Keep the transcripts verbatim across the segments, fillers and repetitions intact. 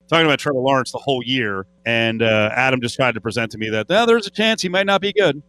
talking about Trevor Lawrence the whole year, and uh, Adam just tried to present to me that oh, there's a chance he might not be good.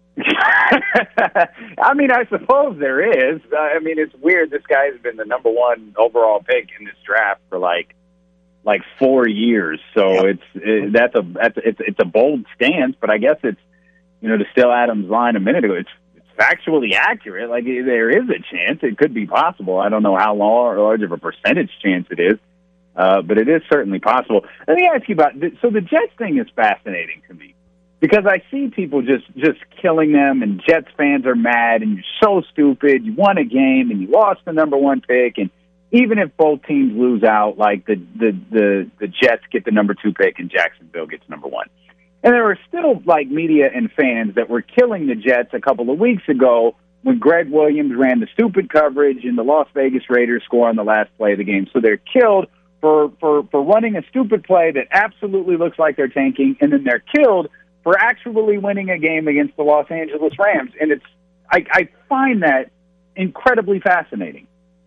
I mean, I suppose there is. Uh, I mean, it's weird. This guy has been the number one overall pick in this draft for like like four years. So yeah. it's it, that's a that's a, it's it's a bold stance, but I guess it's you know to steal Adam's line a minute ago. It's it's factually accurate. Like there is a chance. It could be possible. I don't know how large of a percentage chance it is, uh, but it is certainly possible. Let me ask you about so the Jets thing is fascinating to me. Because I see people just, just killing them, and Jets fans are mad, and you're so stupid. You won a game, and you lost the number one pick, and even if both teams lose out, like the, the, the, the Jets get the number two pick, and Jacksonville gets number one. And there were still, like, media and fans that were killing the Jets a couple of weeks ago when Greg Williams ran the stupid coverage and the Las Vegas Raiders score on the last play of the game. So they're killed for, for, for running a stupid play that absolutely looks like they're tanking, and then they're killed for actually winning a game against the Los Angeles Rams. And it's I, I find that incredibly fascinating.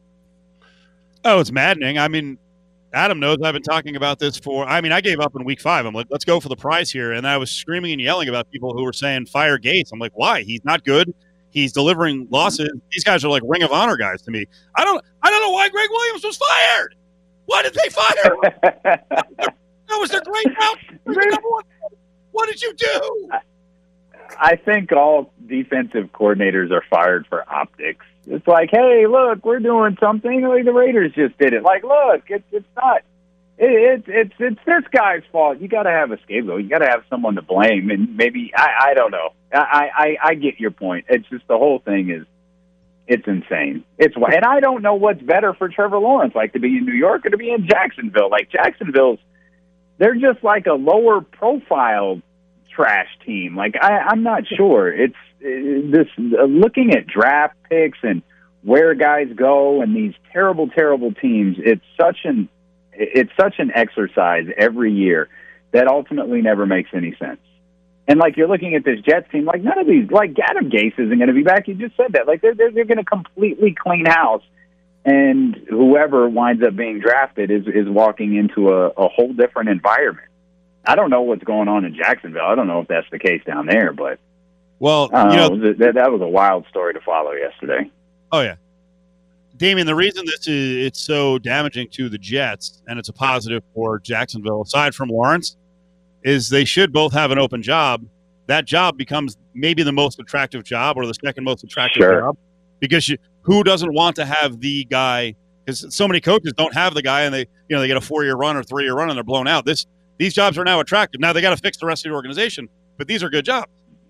Oh, it's maddening. I mean, Adam knows I've been talking about this for – I mean, I gave up in week five. I'm like, let's go for the prize here. And I was screaming and yelling about people who were saying, fire Gates. I'm like, why? He's not good. He's delivering losses. These guys are like Ring of Honor guys to me. I don't I don't know why Greg Williams was fired. Why did they fire him? That was their great route. What did you do? I think all defensive coordinators are fired for optics. It's like, hey, look, we're doing something. Like the Raiders just did it. Like, look, it's it's not. It, it, it's it's this guy's fault. You got to have a scapegoat. You got to have someone to blame. And maybe I, I don't know. I, I I get your point. It's just the whole thing is it's insane. It's and I don't know what's better for Trevor Lawrence, like to be in New York or to be in Jacksonville. Like Jacksonville's. They're just like a lower profile trash team. Like I, I'm not sure. It's uh, this uh, looking at draft picks and where guys go and these terrible, terrible teams. It's such an it's such an exercise every year that ultimately never makes any sense. And like you're looking at this Jets team, like none of these, like Adam Gase isn't going to be back. You just said that. Like they're they're, they're going to completely clean house. And whoever winds up being drafted is, is walking into a, a whole different environment. I don't know what's going on in Jacksonville. I don't know if that's the case down there, but well, I don't you know, know. That, that was a wild story to follow yesterday. Oh yeah, Damien. The reason this is it's so damaging to the Jets and it's a positive for Jacksonville, aside from Lawrence, is they should both have an open job. That job becomes maybe the most attractive job or the second most attractive sure. job because you. Who doesn't want to have the guy? Because so many coaches don't have the guy, and they, you know, they get a four-year run or three-year run, and they're blown out. This, these jobs are now attractive. Now they got to fix the rest of the organization, but these are good jobs.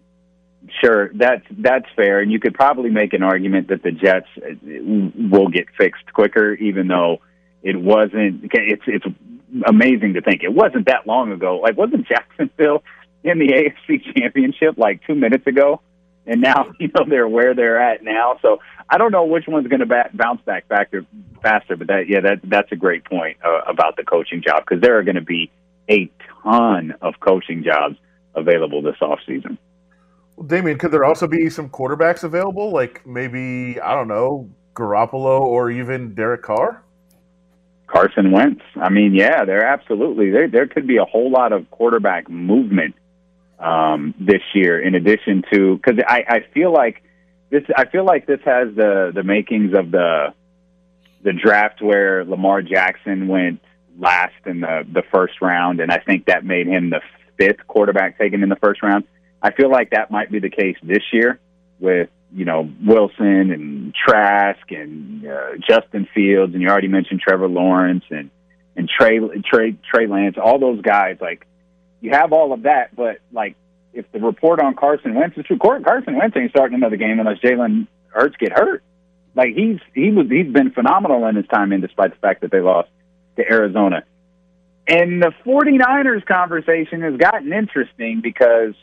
Sure, that's that's fair, and you could probably make an argument that the Jets will get fixed quicker, even though it wasn't. It's it's amazing to think it wasn't that long ago. Like, wasn't Jacksonville in the A F C Championship like two minutes ago? And now, you know, they're where they're at now. So I don't know which one's going to ba- bounce back faster, faster, but that, yeah, that that's a great point uh, about the coaching job because there are going to be a ton of coaching jobs available this offseason. Well, Damien, could there also be some quarterbacks available, like maybe, I don't know, Garoppolo or even Derek Carr? Carson Wentz. I mean, yeah, there absolutely. There, there could be a whole lot of quarterback movement Um, this year, in addition to, because I, I feel like this, I feel like this has the, the makings of the the draft where Lamar Jackson went last in the, the first round, and I think that made him the fifth quarterback taken in the first round. I feel like that might be the case this year with you know Wilson and Trask and uh, Justin Fields, and you already mentioned Trevor Lawrence and and Trey Trey Trey Lance, all those guys like. You have all of that, but, like, if the report on Carson Wentz is true, Carson Wentz ain't starting another game unless Jalen Hurts get hurt. Like, he's he was he's been phenomenal in his time in, despite the fact that they lost to Arizona. And the 49ers conversation has gotten interesting because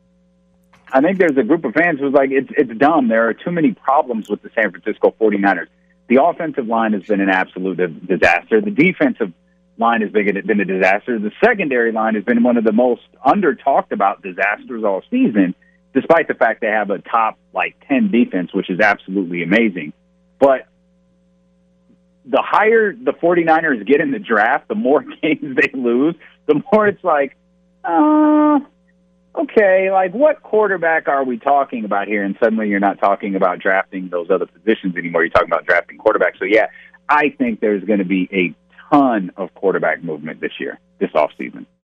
I think there's a group of fans who's like, it's, it's dumb. There are too many problems with the San Francisco 49ers. The offensive line has been an absolute disaster. The defensive line has been a disaster. The secondary line has been one of the most under-talked about disasters all season, despite the fact they have a top, like, ten defense, which is absolutely amazing. But the higher the 49ers get in the draft, the more games they lose, the more it's like, uh, okay, like what quarterback are we talking about here? And suddenly you're not talking about drafting those other positions anymore. You're talking about drafting quarterbacks. So, yeah, I think there's going to be a ton of quarterback movement this year, this offseason.